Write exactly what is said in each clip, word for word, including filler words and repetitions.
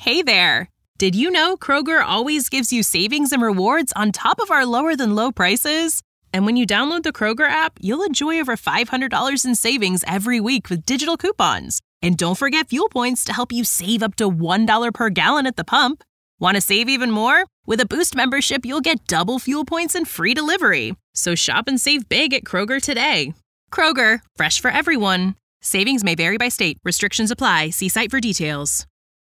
Hey there! Did you know Kroger always gives you savings and rewards on top of our lower-than-low prices? And when you download the Kroger app, you'll enjoy over five hundred dollars in savings every week with digital coupons. And don't forget fuel points to help you save up to one dollar per gallon at the pump. Want to save even more? With a Boost membership, you'll get double fuel points and free delivery. So shop and save big at Kroger today. Kroger, fresh for everyone. Savings may vary by state. Restrictions apply. See site for details.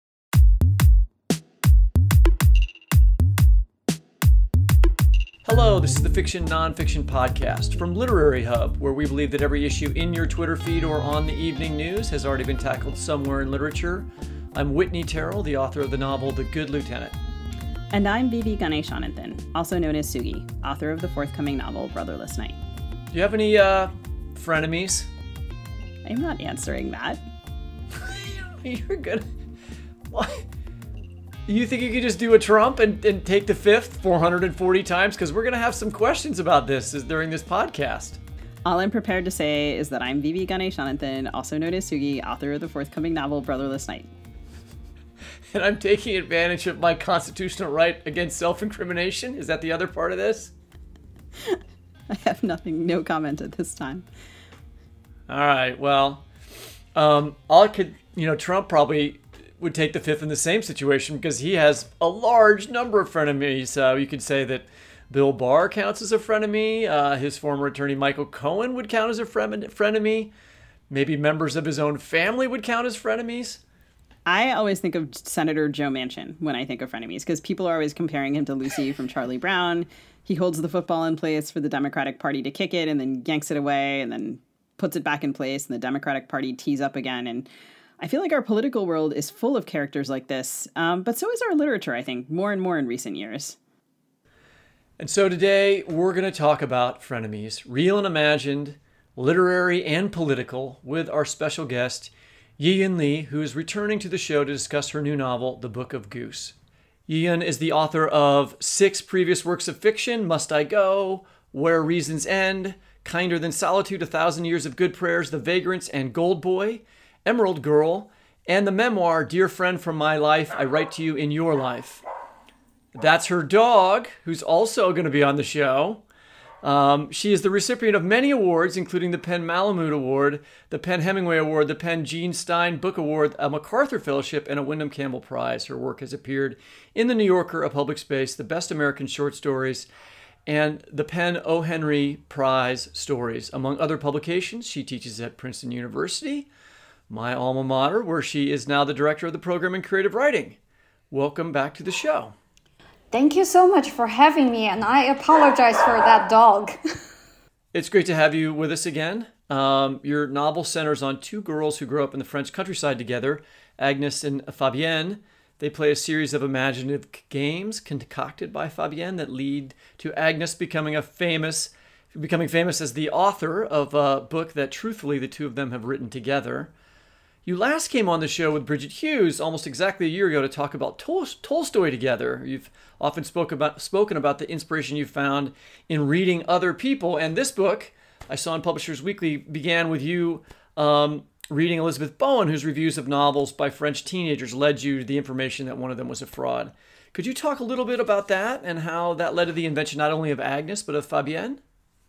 Hello, this is the Fiction Nonfiction Podcast from Literary Hub, where we believe that every issue in your Twitter feed or on the evening news has already been tackled somewhere in literature. I'm Whitney Terrell, the author of the novel The Good Lieutenant. And I'm Vivi Ganeshananthan, also known as Sugi, author of the forthcoming novel Brotherless Night. Do you have any uh, frenemies? I'm not answering that. You're good. What? You think you could just do a Trump and, and take the fifth four hundred forty times? Because we're going to have some questions about this during this podcast. All I'm prepared to say is that I'm Vivi Ganeshananthan, also known as Sugi, author of the forthcoming novel Brotherless Night. And I'm taking advantage of my constitutional right against self-incrimination? Is that the other part of this? I have nothing, no comment at this time. All right, well, um, I could, you know, Trump probably would take the fifth in the same situation because he has a large number of frenemies. Uh, you could say that Bill Barr counts as a frenemy. Uh, his former attorney Michael Cohen would count as a fren- frenemy. Maybe members of his own family would count as frenemies. I always think of Senator Joe Manchin when I think of frenemies because people are always comparing him to Lucy from Charlie Brown. He holds the football in place for the Democratic Party to kick it and then yanks it away and then puts it back in place and the Democratic Party tees up again. And I feel like our political world is full of characters like this, um, but so is our literature, I think, more and more in recent years. And so today we're going to talk about frenemies, real and imagined, literary and political, with our special guest, Yi-Yun Lee, who is returning to the show to discuss her new novel, The Book of Goose. Yi-Yun is the author of six previous works of fiction, Must I Go, Where Reasons End, Kinder Than Solitude, A Thousand Years of Good Prayers, The Vagrants, and Gold Boy, Emerald Girl, and the memoir, Dear Friend from My Life, I Write to You in Your Life. That's her dog, who's also going to be on the show. Um, she is the recipient of many awards, including the Penn Malamud Award, the Penn Hemingway Award, the Penn Gene Stein Book Award, a MacArthur Fellowship, and a Wyndham Campbell Prize. Her work has appeared in The New Yorker, A Public Space, The Best American Short Stories, and the Penn O. Henry Prize Stories. Among other publications, she teaches at Princeton University, my alma mater, where she is now the director of the program in creative writing. Welcome back to the show. Thank you so much for having me, and I apologize for that dog. It's great to have you with us again. Um, your novel centers on two girls who grow up in the French countryside together, Agnes and Fabienne. They play a series of imaginative games concocted by Fabienne that lead to Agnes becoming a famous, becoming famous as the author of a book that, truthfully, the two of them have written together. You last came on the show with Bridget Hughes almost exactly a year ago to talk about Tol- Tolstoy together. You've often spoke about, spoken about the inspiration you found in reading other people. And this book, I saw in Publishers Weekly, began with you um, reading Elizabeth Bowen, whose reviews of novels by French teenagers led you to the information that one of them was a fraud. Could you talk a little bit about that and how that led to the invention not only of Agnes, but of Fabienne?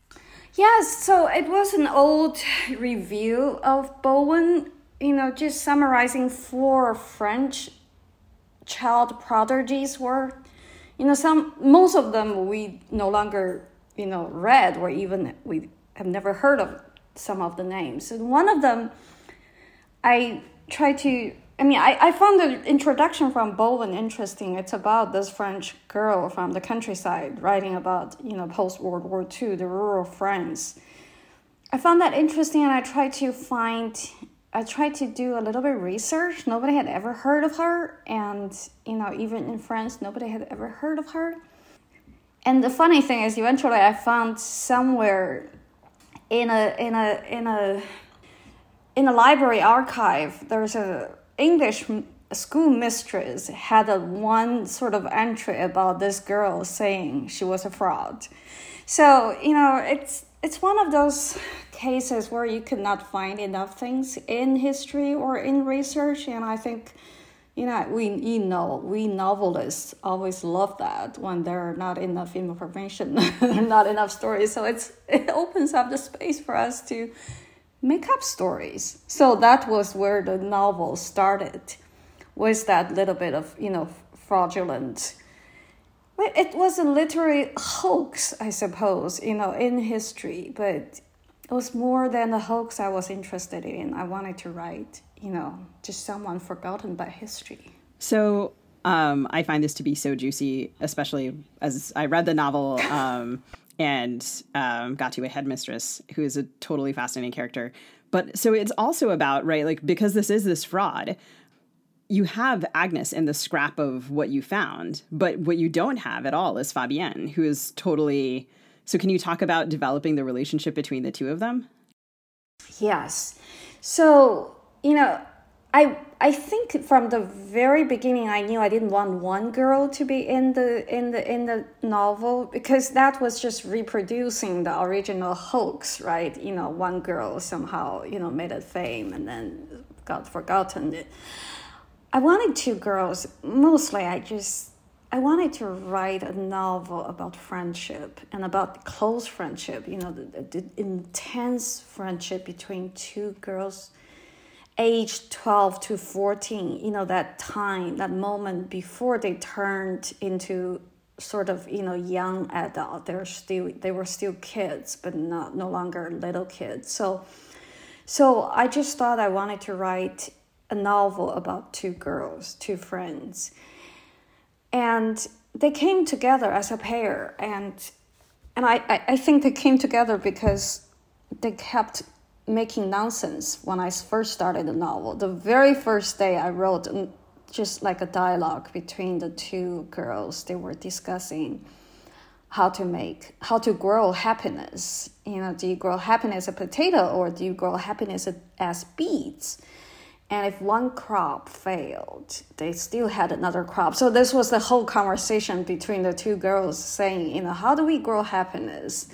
Yes, so it was an old review of Bowen, you know, just summarizing four French child prodigies were, you know, some, most of them we no longer, you know, read or even we have never heard of some of the names. And one of them, I tried to, I mean, I, I found the introduction from Bowen interesting. It's about this French girl from the countryside writing about, you know, post-World War Two, the rural France. I found that interesting and I tried to find... I tried to do a little bit of research. Nobody had ever heard of her. And, you know, even in France, nobody had ever heard of her. And the funny thing is, eventually I found somewhere in a in a in a in a library archive, there's a English school mistress had a one sort of entry about this girl saying she was a fraud. So, you know, it's it's one of those cases where you could not find enough things in history or in research, and I think, You know, we you know we novelists always love that when there are not enough information, not enough stories. So it's it opens up the space for us to make up stories. So that was where the novel started, was that little bit of, you know, fraudulent. It was a literary hoax, I suppose, you know, in history, but it was more than a hoax I was interested in. I wanted to write, you know, just someone forgotten by history. So um, I find this to be so juicy, especially as I read the novel um, and um, got to a headmistress who is a totally fascinating character. But so it's also about, right, like, because this is this fraud, you have Agnes in the scrap of what you found, but what you don't have at all is Fabienne, who is totally... So can you talk about developing the relationship between the two of them? Yes. So, you know, I I think from the very beginning I knew I didn't want one girl to be in the in the in the novel, because that was just reproducing the original hoax, right? You know, one girl somehow, you know, made a fame and then got forgotten. I wanted two girls. Mostly I just I wanted to write a novel about friendship and about close friendship, you know, the, the intense friendship between two girls aged twelve to fourteen, you know, that time, that moment before they turned into sort of, you know, young adult. They're still, they were still kids, but not no longer little kids. So, so I just thought I wanted to write a novel about two girls, two friends. And they came together as a pair, and and I, I, I think they came together because they kept making nonsense when I first started the novel. The very first day I wrote just like a dialogue between the two girls. They were discussing how to make, how to grow happiness. You know, do you grow happiness as a potato, or do you grow happiness as beets? And if one crop failed, they still had another crop. So this was the whole conversation between the two girls saying, you know, how do we grow happiness?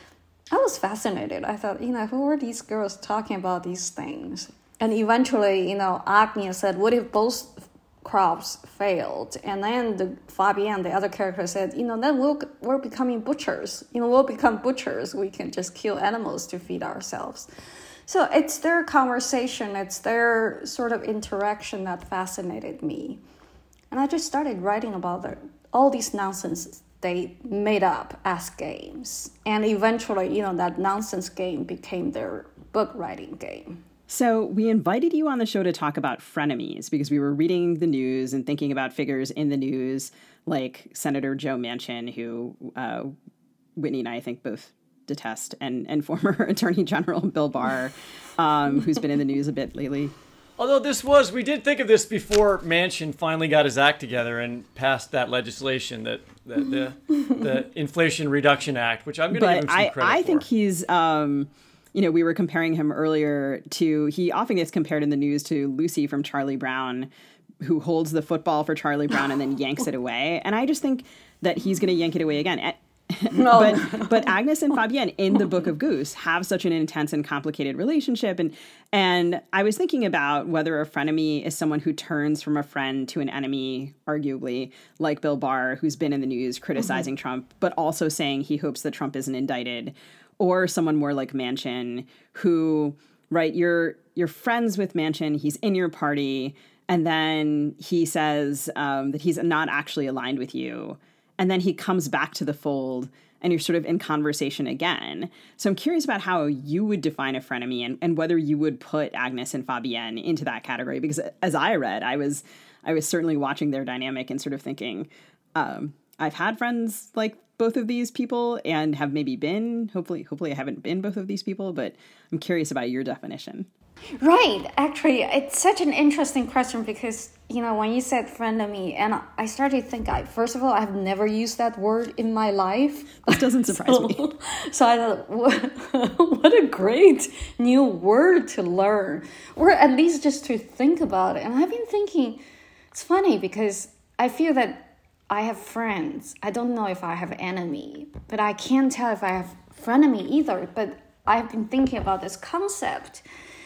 I was fascinated. I thought, you know, who are these girls talking about these things? And eventually, you know, Agnes said, what if both crops failed? And then the Fabienne, the other character, said, you know, then we'll, we're becoming butchers. You know, we'll become butchers. We can just kill animals to feed ourselves. So it's their conversation, it's their sort of interaction that fascinated me. And I just started writing about the, all these nonsense they made up as games. And eventually, you know, that nonsense game became their book writing game. So we invited you on the show to talk about frenemies because we were reading the news and thinking about figures in the news like Senator Joe Manchin, who uh, Whitney and I think both detest, and and former Attorney General Bill Barr, um, who's been in the news a bit lately. Although this was, we did think of this before Manchin finally got his act together and passed that legislation, that, that the the Inflation Reduction Act, which I'm going to give him some I, credit I for. think he's, um, you know, we were comparing him earlier to, he often gets compared in the news to Lucy from Charlie Brown, who holds the football for Charlie Brown and then yanks it away. And I just think that he's going to yank it away again. No. but but Agnes and Fabienne in the Book of Goose have such an intense and complicated relationship, and and I was thinking about whether a frenemy is someone who turns from a friend to an enemy, arguably, like Bill Barr, who's been in the news criticizing mm-hmm. Trump, but also saying he hopes that Trump isn't indicted, or someone more like Manchin, who, right, you're you're friends with Manchin, he's in your party, and then he says um, that he's not actually aligned with you. And then he comes back to the fold and you're sort of in conversation again. So I'm curious about how you would define a frenemy and, and whether you would put Agnes and Fabienne into that category. Because as I read, I was I was certainly watching their dynamic and sort of thinking, um, I've had friends like both of these people and have maybe been, hopefully, hopefully I haven't been both of these people, but I'm curious about your definition. Right. Actually, it's such an interesting question because, you know, when you said frenemy, and I started to think, I, first of all, I've never used that word in my life. This doesn't surprise so, me. So I thought, what, what a great new word to learn, or at least just to think about it. And I've been thinking, it's funny because I feel that I have friends. I don't know if I have enemy, but I can't tell if I have frenemy either. But I've been thinking about this concept.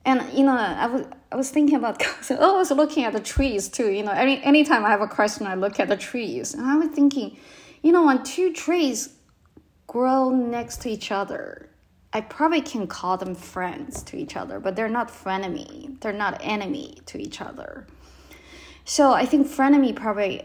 And, you know, I was I was thinking about, I was looking at the trees too. You know, any anytime I have a question, I look at the trees. And I was thinking, you know, when two trees grow next to each other, I probably can call them friends to each other, but they're not frenemy. They're not enemy to each other. So I think frenemy probably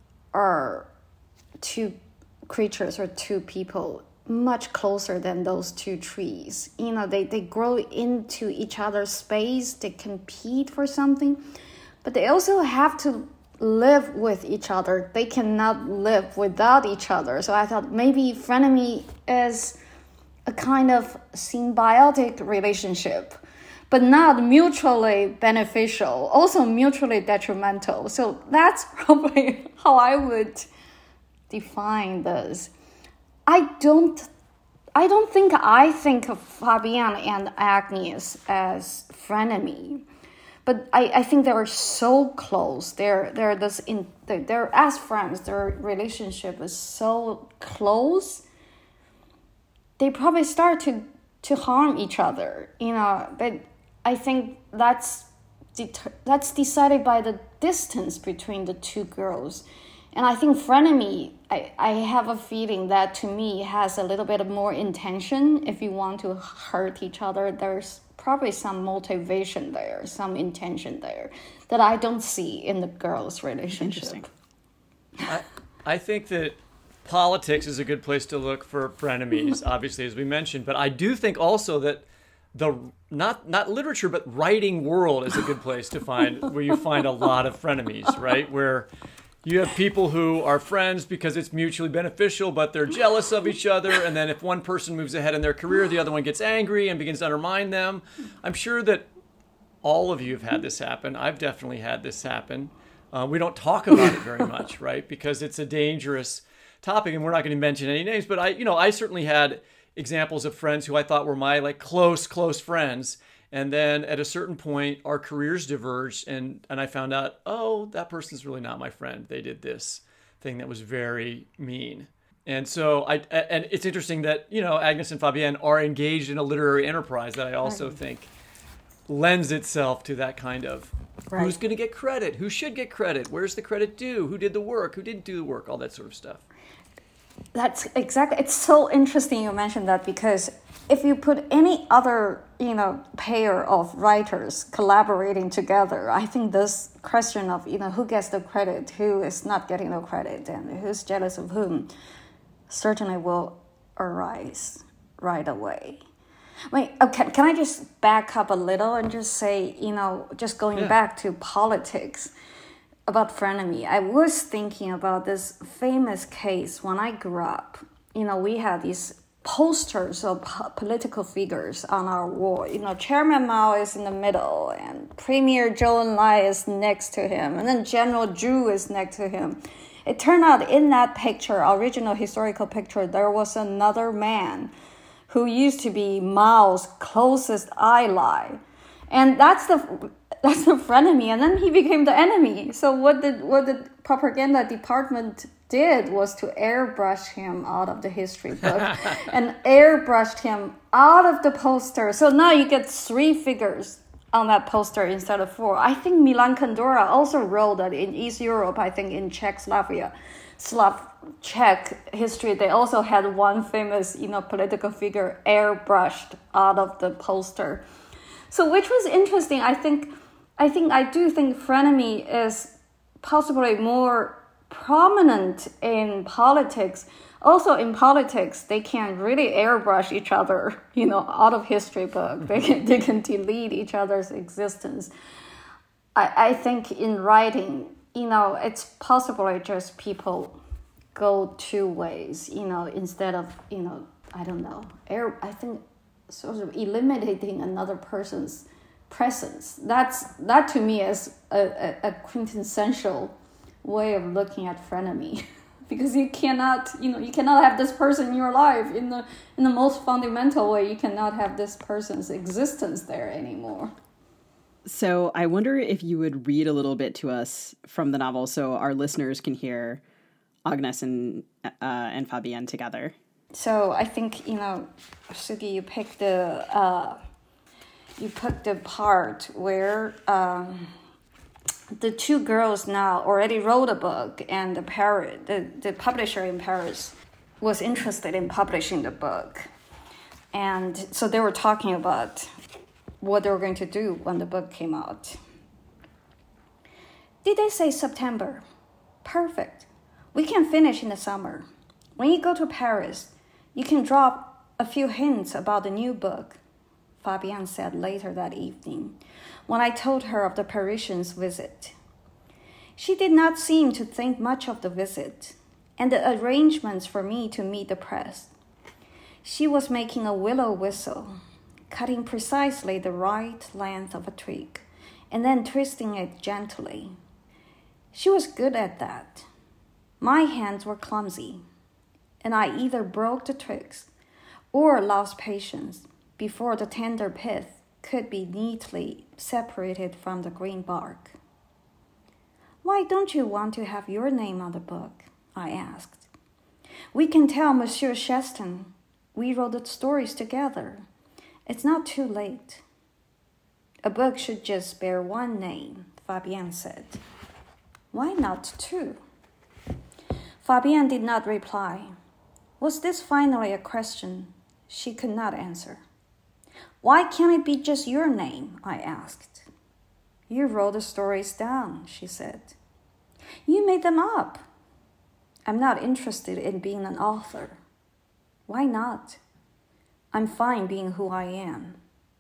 are two creatures or two people much closer than those two trees. You know, they, they grow into each other's space, they compete for something, but they also have to live with each other. They cannot live without each other. So I thought maybe frenemy is a kind of symbiotic relationship, but not mutually beneficial, also mutually detrimental. So that's probably how I would define this. I don't I don't think I think of Fabienne and Agnes as frenemy, but I, I think they were so close. They're they're this in they're, they're as friends. Their relationship is so close. They probably start to, to harm each other, you know. But I think that's det- that's decided by the distance between the two girls. And I think frenemy, I, I have a feeling that to me has a little bit more intention. If you want to hurt each other, there's probably some motivation there, some intention there that I don't see in the girls' relationship. I, I think that politics is a good place to look for frenemies, obviously, as we mentioned. But I do think also that the not not literature, but writing world is a good place to find where you find a lot of frenemies, right? Where you have people who are friends because it's mutually beneficial, but they're jealous of each other. And then if one person moves ahead in their career, the other one gets angry and begins to undermine them. I'm sure that all of you have had this happen. I've definitely had this happen. Uh, we don't talk about it very much, right? Because it's a dangerous topic, and we're not going to mention any names. But I, you know, I certainly had examples of friends who I thought were my like close, close friends. And then at a certain point, our careers diverged, and, and I found out, oh, that person's really not my friend. They did this thing that was very mean. And so I, and it's interesting that, you know, Agnes and Fabienne are engaged in a literary enterprise that I also right. think lends itself to that kind of right. who's going to get credit, who should get credit, where's the credit due, who did the work, who didn't do the work, all that sort of stuff. That's exactly, it's so interesting you mentioned that, because if you put any other, you know, pair of writers collaborating together, I think this question of, you know, who gets the credit, who is not getting the credit, and who's jealous of whom, certainly will arise right away. Wait, okay, can I just back up a little and just say, you know, just going yeah. back to politics about frenemy, I was thinking about this famous case when I grew up. You know, we had these posters of po- political figures on our wall. You know, Chairman Mao is in the middle, and Premier Zhou Enlai is next to him, and then General Zhu is next to him. It turned out in that picture, original historical picture, there was another man who used to be Mao's closest ally. And that's the that's the frenemy, and then he became the enemy. So what did what the propaganda department did was to airbrush him out of the history book and airbrushed him out of the poster. So now you get three figures on that poster instead of four. I think Milan Kundera also wrote that in East Europe, I think in Czechoslovakia, Slav Czech history, they also had one famous, you know, political figure airbrushed out of the poster. So which was interesting. I think, I think, I do think frenemy is possibly more prominent in politics. Also in politics, they can really airbrush each other, you know, out of history book. They can, they can delete each other's existence. I, I think in writing, you know, it's possibly just people go two ways, you know, instead of, you know, I don't know, air, I think sort of eliminating another person's presence. That's, that to me is a, a, a quintessential way of looking at frenemy. Because you cannot, you know, you cannot have this person in your life in the in the most fundamental way. You cannot have this person's existence there anymore. So I wonder if you would read a little bit to us from the novel, so our listeners can hear Agnes and uh, and Fabienne together. So I think, you know, Sugi, you picked the uh, you put the part where um, the two girls now already wrote a book, and the Paris, the, the publisher in Paris was interested in publishing the book. And so they were talking about what they were going to do when the book came out. Did they say September? Perfect. We can finish in the summer. When you go to Paris, you can drop a few hints about the new book, Fabienne said later that evening, when I told her of the Parisians' visit. She did not seem to think much of the visit and the arrangements for me to meet the press. She was making a willow whistle, cutting precisely the right length of a twig, and then twisting it gently. She was good at that. My hands were clumsy, and I either broke the twigs or lost patience before the tender pith could be neatly separated from the green bark. Why don't you want to have your name on the book? I asked. We can tell Monsieur Chastain we wrote the stories together. It's not too late. A book should just bear one name, Fabienne said. Why not two? Fabienne did not reply. Was this finally a question she could not answer? Why can't it be just your name? I asked. You wrote the stories down, she said. You made them up. I'm not interested in being an author. Why not? I'm fine being who I am.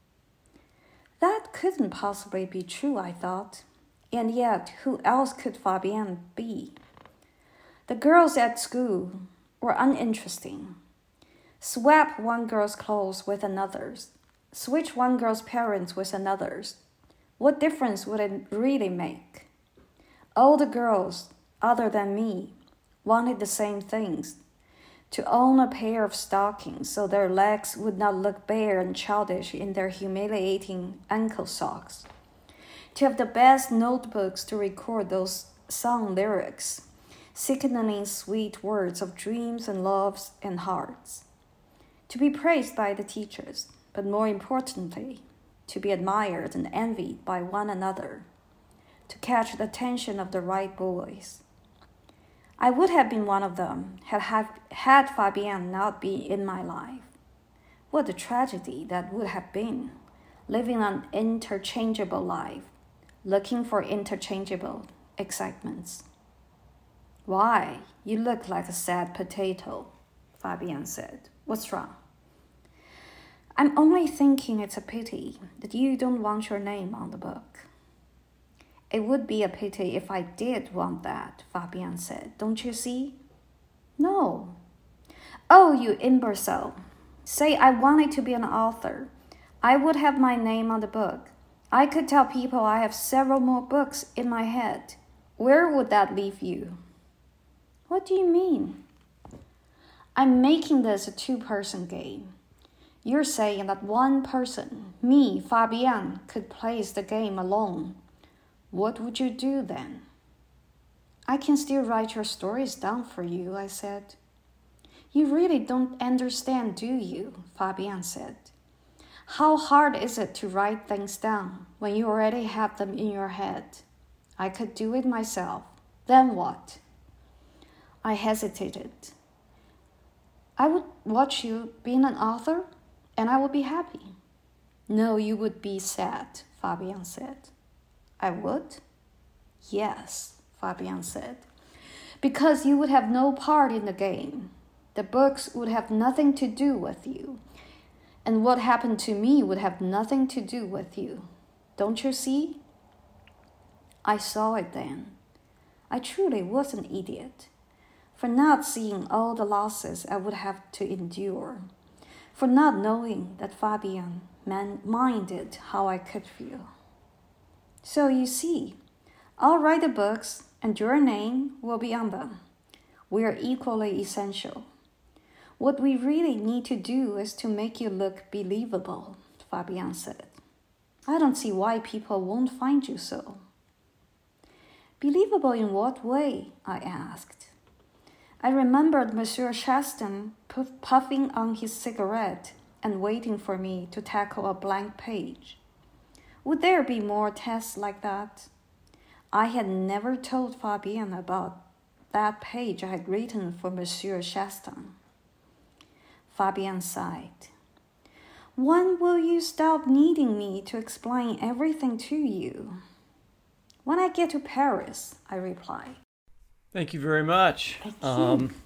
That couldn't possibly be true, I thought. And yet, who else could Fabienne be? The girls at school were uninteresting. Swap one girl's clothes with another's. Switch one girl's parents with another's. What difference would it really make? All the girls, other than me, wanted the same things. To own a pair of stockings so their legs would not look bare and childish in their humiliating ankle socks. To have the best notebooks to record those song lyrics, sickening sweet words of dreams and loves and hearts. To be praised by the teachers, but more importantly, to be admired and envied by one another. To catch the attention of the right boys. I would have been one of them had, have, had Fabienne not been in my life. What a tragedy that would have been, living an interchangeable life, looking for interchangeable excitements. Why, you look like a sad potato, Fabienne said. What's wrong? I'm only thinking it's a pity that you don't want your name on the book. It would be a pity if I did want that, Fabienne said. Don't you see? No. Oh, you imbecile. Say I wanted to be an author. I would have my name on the book. I could tell people I have several more books in my head. Where would that leave you? What do you mean? I'm making this a two-person game. You're saying that one person, me, Fabienne, could play the game alone. What would you do then? I can still write your stories down for you, I said. You really don't understand, do you? Fabienne said. How hard is it to write things down when you already have them in your head? I could do it myself. Then what? I hesitated. I would watch you being an author, and I would be happy. No, you would be sad, Fabienne said. I would? Yes, Fabienne said. Because you would have no part in the game. The books would have nothing to do with you. And what happened to me would have nothing to do with you. Don't you see? I saw it then. I truly was an idiot for not seeing all the losses I would have to endure, for not knowing that Fabienne minded how I could feel. So you see, I'll write the books and your name will be on them. We are equally essential. What we really need to do is to make you look believable, Fabienne said. I don't see why people won't find you so. Believable in what way? I asked. I remembered Monsieur Chastain puff- puffing on his cigarette and waiting for me to tackle a blank page. Would there be more tests like that? I had never told Fabienne about that page I had written for Monsieur Chastain. Fabienne sighed. When will you stop needing me to explain everything to you? When I get to Paris, I replied. Thank you very much. Thank you. Um,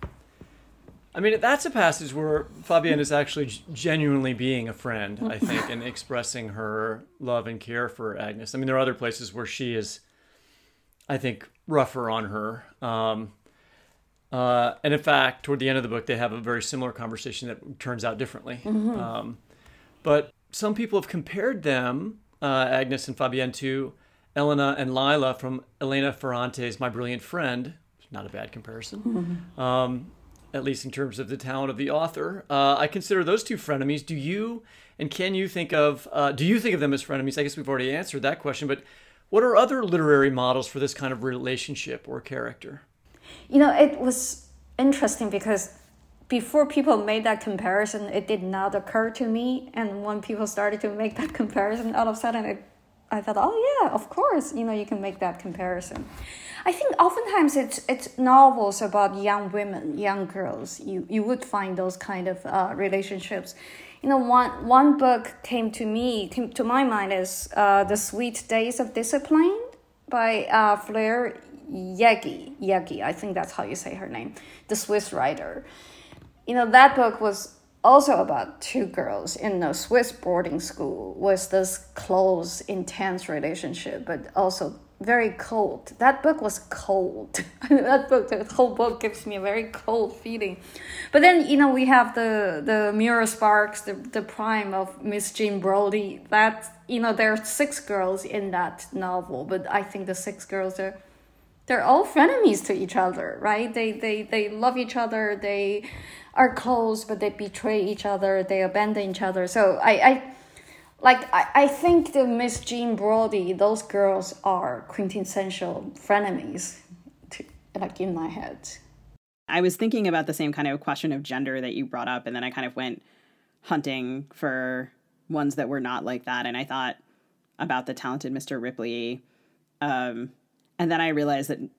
I mean, that's a passage where Fabienne is actually genuinely being a friend, I think, and expressing her love and care for Agnes. I mean, there are other places where she is, I think, rougher on her. Um, uh, and in fact, toward the end of the book, they have a very similar conversation that turns out differently. Mm-hmm. Um, but some people have compared them, uh, Agnes and Fabienne, to Elena and Lila from Elena Ferrante's My Brilliant Friend. Not a bad comparison. Mm-hmm. Um, at least in terms of the talent of the author. Uh, I consider those two frenemies. Do you, and can you think of, uh, do you think of them as frenemies? I guess we've already answered that question, but what are other literary models for this kind of relationship or character? You know, it was interesting because before people made that comparison, it did not occur to me. And when people started to make that comparison, all of a sudden it, I thought, oh yeah, of course, you know, you can make that comparison. I think oftentimes it's it's novels about young women, young girls. You you would find those kind of uh, relationships. You know, one one book came to me, came to my mind is uh, The Sweet Days of Discipline by uh, Fleur Yegi. Yegi, I think that's how you say her name, the Swiss writer. You know, that book was also about two girls in a Swiss boarding school with this close, intense relationship, but also very cold. That book was cold. That book, the whole book gives me a very cold feeling. But then, you know, we have the, the Muriel Sparks, the, the prime of Miss Jean Brodie. That, you know, there are six girls in that novel, but I think the six girls are, they're all frenemies to each other, right? They, they, they love each other. They are close, but they betray each other. They abandon each other. So I, I like, I, I think the Miss Jean Brodie, those girls are quintessential frenemies, to, like in my head. I was thinking about the same kind of question of gender that you brought up, and then I kind of went hunting for ones that were not like that. And I thought about The Talented Mister Ripley. Um, and then I realized that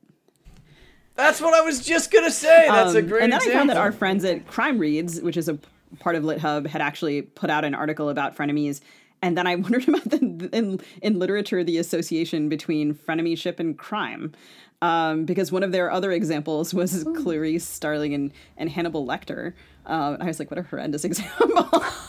That's what I was just going to say. That's um, a great And then example. I found that our friends at Crime Reads, which is a part of LitHub, had actually put out an article about frenemies. And then I wondered about the, in, in literature, the association between frenemyship and crime. Um, because one of their other examples was Ooh. Clarice Starling and, and Hannibal Lecter. Uh, I was like, what a horrendous example.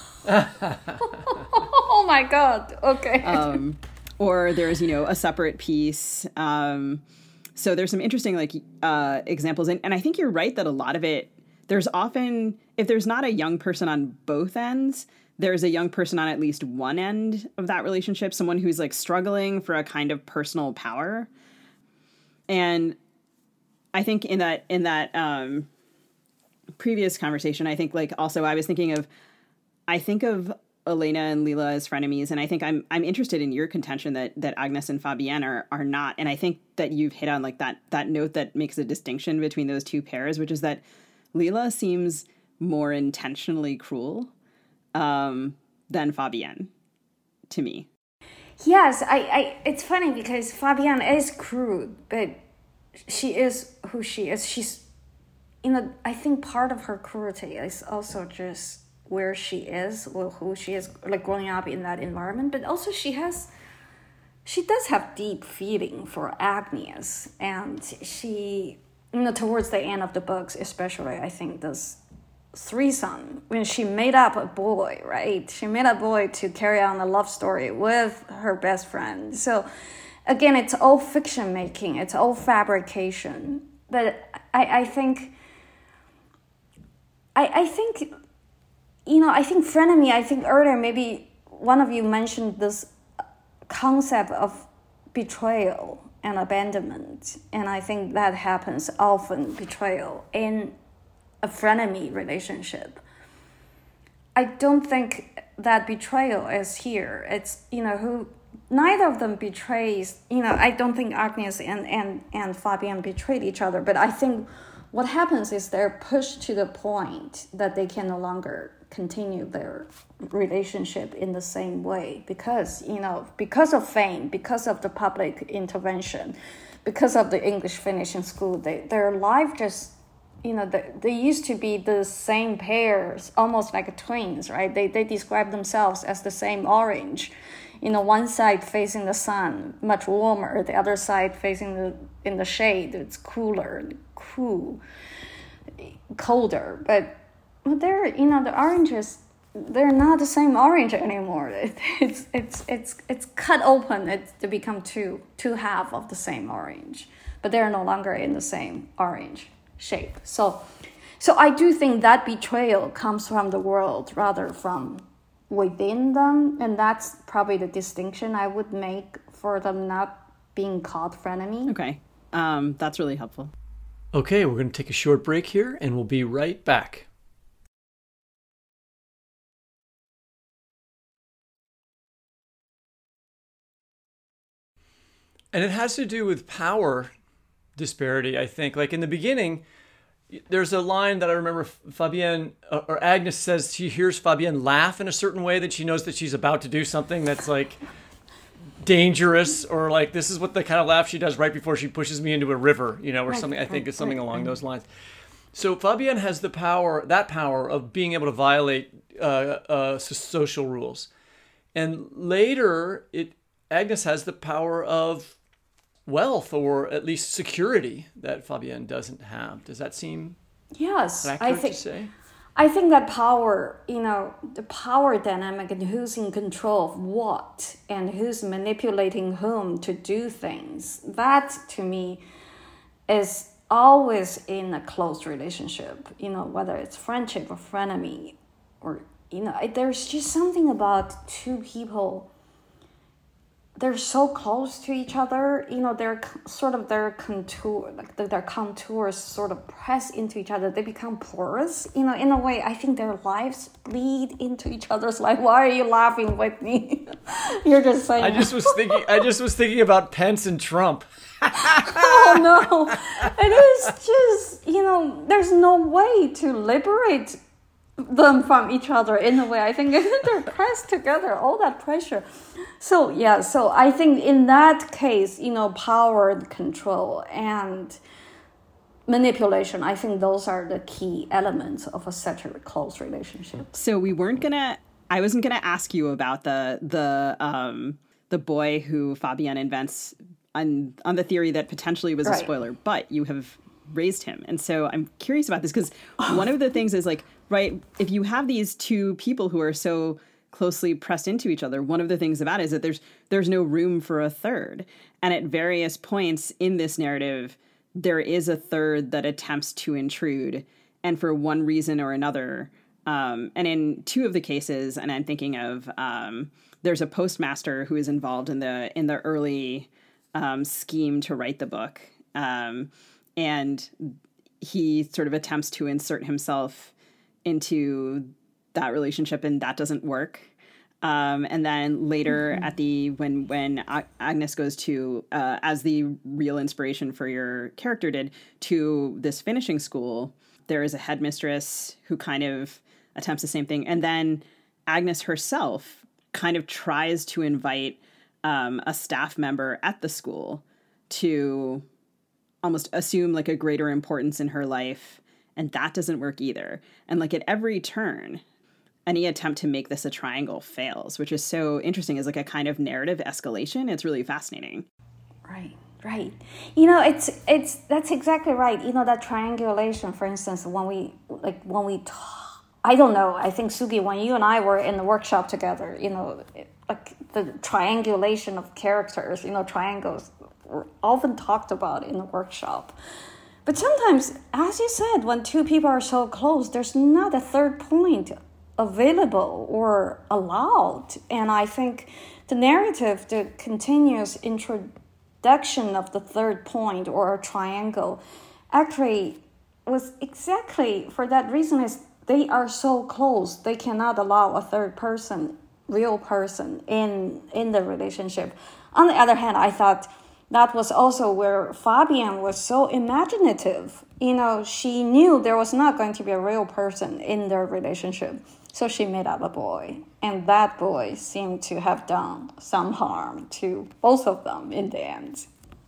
Oh my God. Okay. Um, or there's, you know, A Separate Piece. Um, so there's some interesting like uh, examples. And, and I think you're right that a lot of it, there's often, if there's not a young person on both ends, there's a young person on at least one end of that relationship, someone who's like struggling for a kind of personal power. And I think in that, in that um, previous conversation, I think like also I was thinking of, I think of Elena and Lila as frenemies. And I think I'm, I'm interested in your contention that, that Agnes and Fabienne are, are not. And I think that you've hit on like that, that note that makes a distinction between those two pairs, which is that Lila seems more intentionally cruel um, than Fabienne to me. Yes, I, I, it's funny because Fabienne is crude, but she is who she is. She's, you know, I think part of her cruelty is also just where she is, or who she is, like growing up in that environment. But also she has, she does have deep feeling for Agnes. And she, you know, towards the end of the books, especially, I think this threesome, when she made up a boy, right? She made a boy to carry on a love story with her best friend. So again, it's all fiction making, it's all fabrication. But I, I think, I, I think, you know, I think frenemy, I think earlier maybe one of you mentioned this concept of betrayal and abandonment. And I think that happens often, betrayal in a frenemy relationship. I don't think that betrayal is here. It's, you know, who neither of them betrays, you know, I don't think Agnes and, and, and Fabienne betrayed each other, but I think what happens is they're pushed to the point that they can no longer continue their relationship in the same way because, you know, because of fame, because of the public intervention, because of the English finishing school, they, their life just, you know, they, they used to be the same pairs, almost like twins, right? They, they describe themselves as the same orange. You know, one side facing the sun, much warmer, the other side facing the in the shade, it's cooler, cool, colder. But they're, you know, the oranges, they're not the same orange anymore. It, it's it's it's it's cut open it's to become two two half of the same orange, but they're no longer in the same orange shape. So, so I do think that betrayal comes from the world rather from within them, and that's probably the distinction I would make for them not being called frenemy. Okay, um, that's really helpful. Okay, we're going to take a short break here, and we'll be right back. And it has to do with power disparity, I think. Like in the beginning, there's a line that I remember Fabienne or Agnes says she hears Fabienne laugh in a certain way that she knows that she's about to do something that's like dangerous, or like this is what the kind of laugh she does right before she pushes me into a river, you know, or right, something. I think right, it's something right, along right. those lines. So Fabienne has the power, that power of being able to violate uh, uh, social rules. And later, it Agnes has the power of wealth, or at least security, that Fabienne doesn't have. Does that seem yes accurate I think to say? I think that power, you know, the power dynamic and who's in control of what and who's manipulating whom to do things, that to me is always in a close relationship, you know, whether it's friendship or frenemy, or, you know, there's just something about two people, they're so close to each other, you know, they're sort of their contour, like their contours sort of press into each other. They become porous, you know, in a way. I think their lives bleed into each otother's life. Why are you laughing with me? You're just saying. I just was thinking. I just was thinking about Pence and Trump. Oh no, it is just, you know, there's no way to liberate them from each other in a way. I think they're pressed together, all that pressure. So yeah, so I think in that case, you know, power and control and manipulation, I think those are the key elements of a such a close relationship. So we weren't gonna, I wasn't gonna ask you about the the um the boy who Fabienne invents on on the theory that potentially was a right. spoiler, but you have raised him. And so I'm curious about this because one of the things is like, right, if you have these two people who are so closely pressed into each other, one of the things about it is that there's there's no room for a third. And at various points in this narrative, there is a third that attempts to intrude, and for one reason or another. Um, and in two of the cases, and I'm thinking of, um, there's a postmaster who is involved in the in the early um, scheme to write the book. Um, and he sort of attempts to insert himself into that relationship, and that doesn't work. Um, and then later mm-hmm. at the when when Agnes goes to uh, as the real inspiration for your character did to this finishing school, there is a headmistress who kind of attempts the same thing, and then Agnes herself kind of tries to invite um, a staff member at the school to almost assume like a greater importance in her life. And that doesn't work either. And like at every turn, any attempt to make this a triangle fails, which is so interesting as like a kind of narrative escalation. It's really fascinating. Right, right. You know, it's it's that's exactly right. You know, that triangulation, for instance, when we like when we talk, I don't know, I think Sugi, when you and I were in the workshop together, you know, like the triangulation of characters, you know, triangles were often talked about in the workshop. But sometimes, as you said, when two people are so close, there's not a third point available or allowed. And I think the narrative, the continuous introduction of the third point or a triangle, actually was exactly for that reason, is they are so close, they cannot allow a third person, real person, in, in the relationship. On the other hand, I thought that was also where Fabienne was so imaginative. You know, she knew there was not going to be a real person in their relationship. So she made up a boy. And that boy seemed to have done some harm to both of them in the end.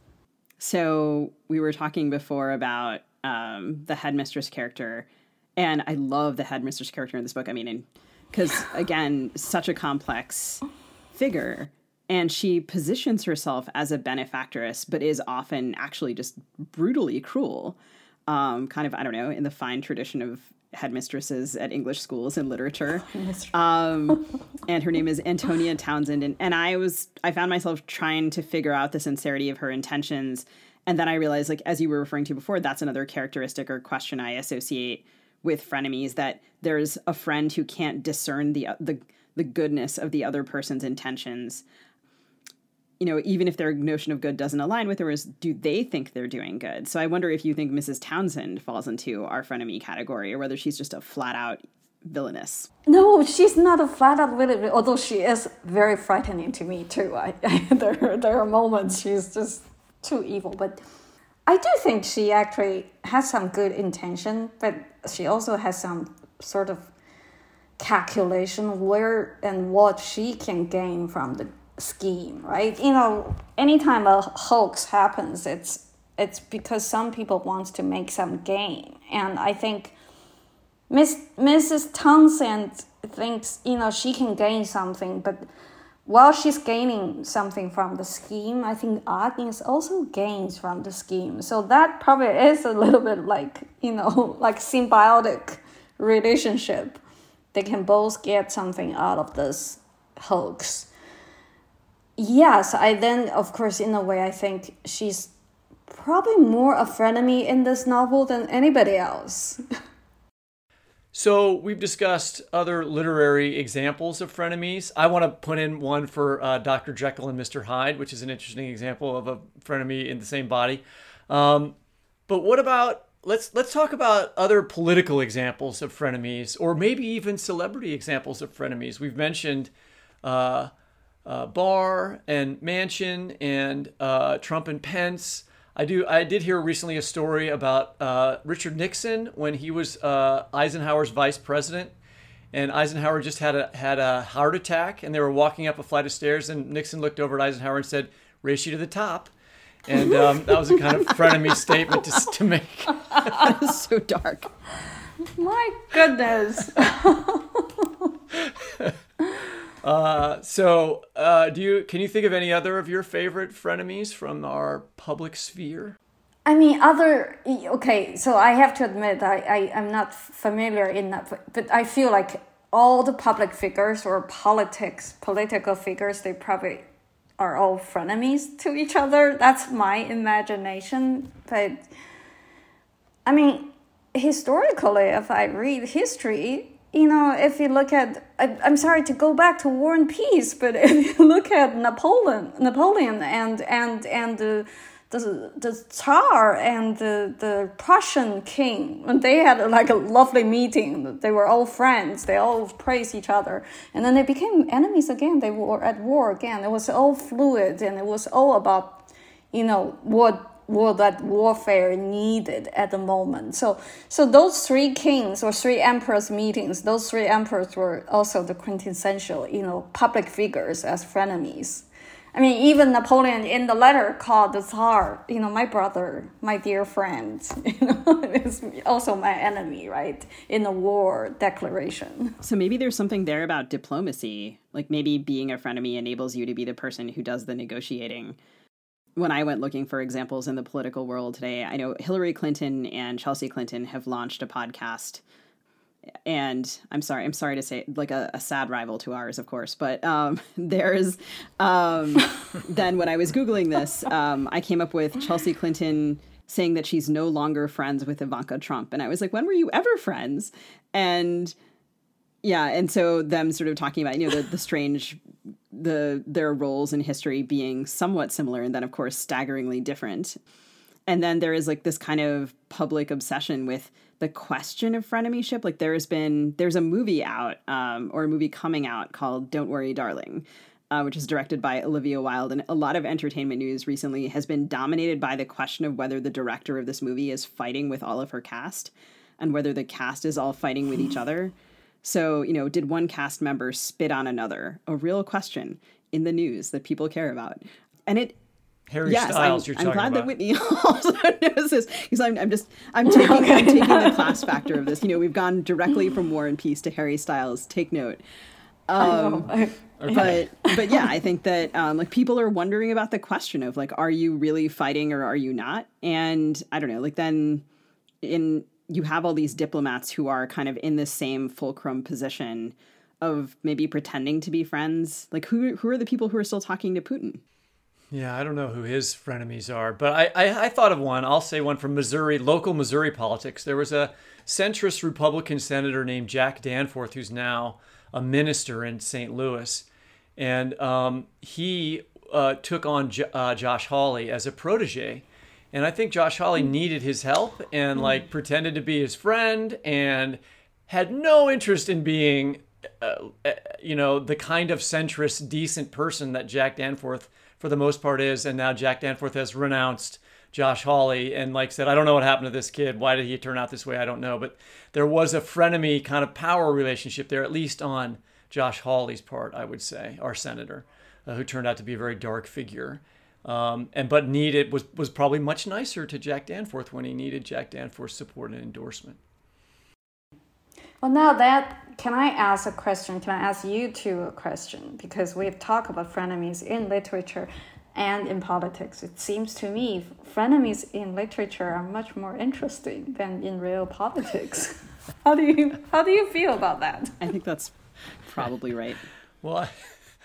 So we were talking before about um, the headmistress character. And I love the headmistress character in this book. I mean, because, again, such a complex figure. And she positions herself as a benefactress, but is often actually just brutally cruel. Um, kind of, I don't know, in the fine tradition of headmistresses at English schools and literature. Um, and her name is Antonia Townsend. And, and I was, I found myself trying to figure out the sincerity of her intentions. And then I realized, like, as you were referring to before, that's another characteristic or question I associate with frenemies, that there's a friend who can't discern the the the goodness of the other person's intentions. You know, even if their notion of good doesn't align with yours, do they think they're doing good? So I wonder if you think Missus Townsend falls into our frenemy category, or whether she's just a flat-out villainess. No, she's not a flat-out villain, although she is very frightening to me, too. I, I, there, there are moments she's just too evil. But I do think she actually has some good intention, but she also has some sort of calculation where and what she can gain from the scheme, right? You know, anytime a hoax happens, it's it's because some people want to make some gain. And I think Miss Missus Townsend thinks, you know, she can gain something, but while she's gaining something from the scheme, I think Agnes also gains from the scheme. So that probably is a little bit like, you know, like symbiotic relationship. They can both get something out of this hoax. Yes, I then, of course, in a way, I think she's probably more a frenemy in this novel than anybody else. So we've discussed other literary examples of frenemies. I want to put in one for uh, Doctor Jekyll and Mister Hyde, which is an interesting example of a frenemy in the same body. Um, but what about, let's let's talk about other political examples of frenemies, or maybe even celebrity examples of frenemies. We've mentioned uh, uh, Barr and Manchin and uh, Trump and Pence. I do. I did hear recently a story about uh, Richard Nixon when he was uh, Eisenhower's vice president, and Eisenhower just had a had a heart attack, and they were walking up a flight of stairs, and Nixon looked over at Eisenhower and said, "Race you to the top," and um, that was a kind of frenemy statement to, to make. That is so dark. My goodness. Uh, so, uh, do you, can you think of any other of your favorite frenemies from our public sphere? I mean, other, okay, so I have to admit, I, I, I'm not familiar enough, but I feel like all the public figures or politics, political figures, they probably are all frenemies to each other. That's my imagination. But, I mean, historically, if I read history, you know, if you look at, I, I'm sorry to go back to War and Peace, but if you look at Napoleon, Napoleon and and and the the, the Tsar and the, the Prussian king, and they had like a lovely meeting. They were all friends. They all praised each other, and then they became enemies again. They were at war again. It was all fluid, and it was all about, you know, what. what that warfare needed at the moment. So so those three kings or three emperors meetings, those three emperors were also the quintessential, you know, public figures as frenemies. I mean, even Napoleon in the letter called the Tsar, you know, my brother, my dear friend, you know, is also my enemy, right? In the war declaration. So maybe there's something there about diplomacy. Like maybe being a frenemy enables you to be the person who does the negotiating. When I went looking for examples in the political world today, I know Hillary Clinton and Chelsea Clinton have launched a podcast. And I'm sorry, I'm sorry to say, like a, a sad rival to ours, of course. But um, there's, um, then when I was Googling this, um, I came up with Chelsea Clinton saying that she's no longer friends with Ivanka Trump. And I was like, when were you ever friends? And yeah, and so them sort of talking about, you know, the, the strange, the their roles in history being somewhat similar and then, of course, staggeringly different. And then there is like this kind of public obsession with the question of frenemyship. Like there has been, there's a movie out um, or a movie coming out called Don't Worry, Darling, uh, which is directed by Olivia Wilde. And a lot of entertainment news recently has been dominated by the question of whether the director of this movie is fighting with all of her cast and whether the cast is all fighting with each other. So, you know, did one cast member spit on another? A real question in the news that people care about. And it, Harry yes, Styles, I'm, you're I'm talking glad about. that Whitney also knows this, because I'm, I'm just, I'm taking, I'm taking the class factor of this. You know, we've gone directly from War and Peace to Harry Styles. Take note. Um, but, but yeah, I think that, um, like, people are wondering about the question of, like, are you really fighting or are you not? And I don't know, like, then in, you have all these diplomats who are kind of in the same fulcrum position of maybe pretending to be friends. Like, who, who are the people who are still talking to Putin? Yeah, I don't know who his frenemies are, but I, I, I thought of one. I'll say one from Missouri, local Missouri politics. There was a centrist Republican senator named Jack Danforth, who's now a minister in Saint Louis. And um, he uh, took on J- uh, Josh Hawley as a protege. And I think Josh Hawley needed his help and like pretended to be his friend and had no interest in being, uh, you know, the kind of centrist, decent person that Jack Danforth for the most part is. And now Jack Danforth has renounced Josh Hawley and like said, I don't know what happened to this kid. Why did he turn out this way? I don't know. But there was a frenemy kind of power relationship there, at least on Josh Hawley's part, I would say, our senator, uh, who turned out to be a very dark figure. Um, and but needed was, was probably much nicer to Jack Danforth when he needed Jack Danforth's support and endorsement. Well, now that, can I ask a question? Can I ask you two a question? Because we've talked about frenemies in literature and in politics. It seems to me frenemies in literature are much more interesting than in real politics. How do you how do you feel about that? I think that's probably right. Well, I,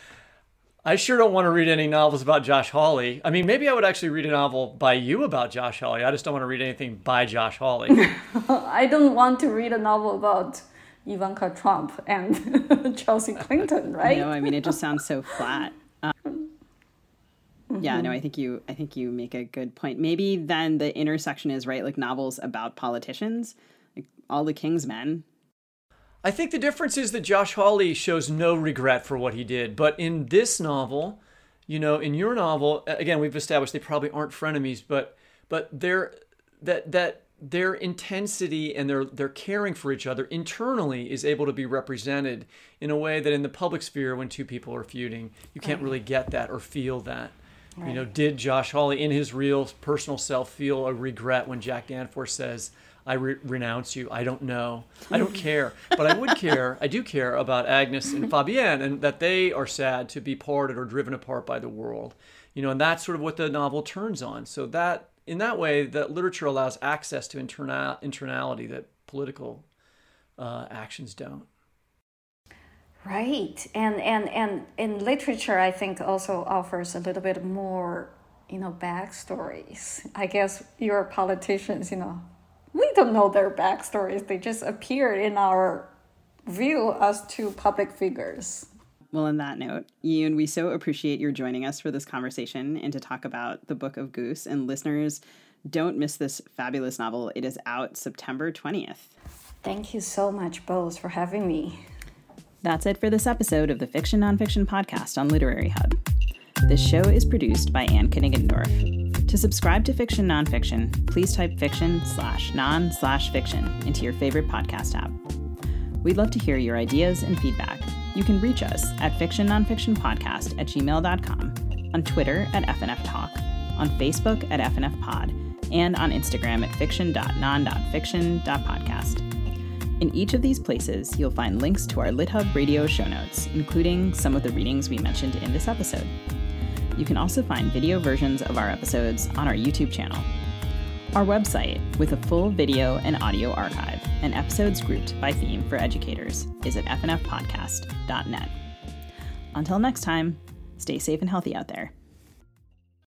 I sure don't want to read any novels about Josh Hawley. I mean, maybe I would actually read a novel by you about Josh Hawley. I just don't want to read anything by Josh Hawley. I don't want to read a novel about Ivanka Trump and Chelsea Clinton, right? No, I mean, it just sounds so flat. Um, mm-hmm. Yeah, no, I think you, I think you make a good point. Maybe then the intersection is right, like novels about politicians, like All the King's Men. I think the difference is that Josh Hawley shows no regret for what he did. But in this novel, you know, in your novel, again, we've established they probably aren't frenemies, but but their that that their intensity and their their caring for each other internally is able to be represented in a way that in the public sphere, when two people are feuding, you can't really get that or feel that. Right. You know, did Josh Hawley in his real personal self feel a regret when Jack Danforth says, I re- renounce you. I don't know. I don't care. But I would care. I do care about Agnes and Fabienne, and that they are sad to be parted or driven apart by the world. You know, and that's sort of what the novel turns on. So that, in that way, that literature allows access to internal internality that political uh, actions don't. Right. And, and, and in literature, I think also offers a little bit more, you know, backstories. I guess your politicians, you know, we don't know their backstories. They just appeared in our view as two public figures. Well, on that note, Ian, we so appreciate your joining us for this conversation and to talk about the Book of Goose. And listeners, don't miss this fabulous novel. It is out September twentieth. Thank you so much, both, for having me. That's it for this episode of the Fiction Nonfiction Podcast on Literary Hub. This show is produced by Anne Kniggendorf. To subscribe to Fiction Nonfiction, please type fiction slash non slash fiction into your favorite podcast app. We'd love to hear your ideas and feedback. You can reach us at fiction nonfiction podcast at gmail dot com, on Twitter at F N F Talk, on Facebook at F N F Pod, and on Instagram at fiction dot non dot fiction dot podcast. In each of these places, you'll find links to our LitHub radio show notes, including some of the readings we mentioned in this episode. You can also find video versions of our episodes on our YouTube channel. Our website, with a full video and audio archive and episodes grouped by theme for educators, is at f n f podcast dot net. Until next time, stay safe and healthy out there.